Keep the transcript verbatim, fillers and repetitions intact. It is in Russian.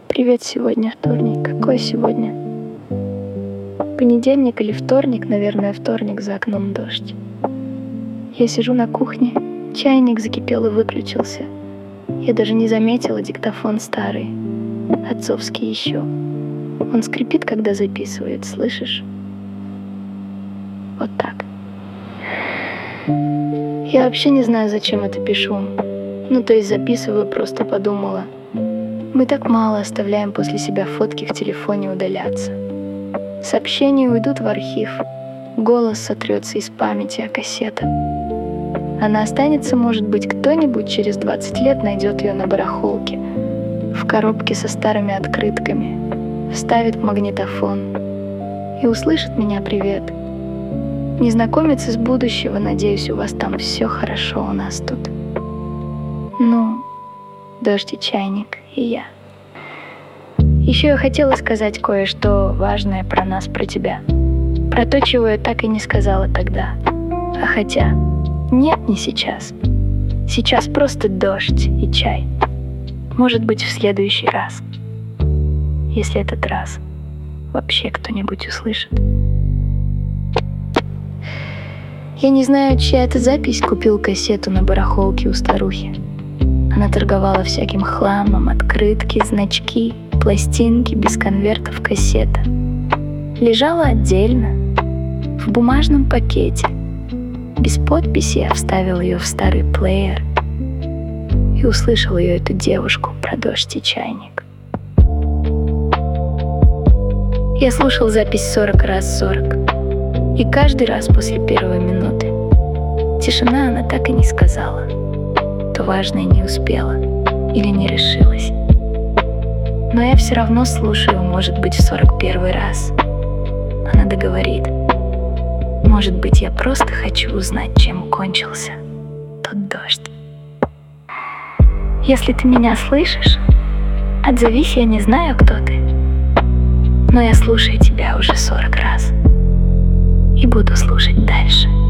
Привет, сегодня вторник. Какой сегодня? Понедельник или вторник, наверное, вторник, за окном дождь. Я сижу на кухне, чайник закипел и выключился. Я даже не заметила диктофон старый, отцовский еще. Он скрипит, когда записывает, слышишь? Вот так. Я вообще не знаю, зачем это пишу. Ну, то есть записываю, просто подумала. Мы так мало оставляем после себя фотки в телефоне удаляться. Сообщения уйдут в архив, голос сотрется из памяти, а кассета. Она останется, может быть, кто-нибудь через двадцать лет найдет ее на барахолке, в коробке со старыми открытками, вставит в магнитофон и услышит меня привет. Незнакомец из будущего, надеюсь, у вас там все хорошо, у нас тут. Ну, дождь и чайник, и я. Еще я хотела сказать кое-что важное про нас, про тебя. Про то, чего я так и не сказала тогда. А хотя, нет, не сейчас. Сейчас просто дождь и чай. Может быть, в следующий раз. Если этот раз вообще кто-нибудь услышит. Я не знаю, чья это запись, купил кассету на барахолке у старухи. Она торговала всяким хламом, открытки, значки, пластинки, без конвертов кассета. Лежала отдельно, в бумажном пакете. Без подписи я вставил ее в старый плеер и услышал ее, эту девушку, про дождь и чайник. Я слушал запись сорок раз сорок, и каждый раз после первой минуты тишина она так и не сказала. То важное не успела или не решилась. Но я все равно слушаю, может быть, в сорок первый раз. Она договорит. Может быть, я просто хочу узнать, чем кончился тот дождь. Если ты меня слышишь, отзовись, я не знаю, кто ты. Но я слушаю тебя уже сорок раз. И буду слушать дальше.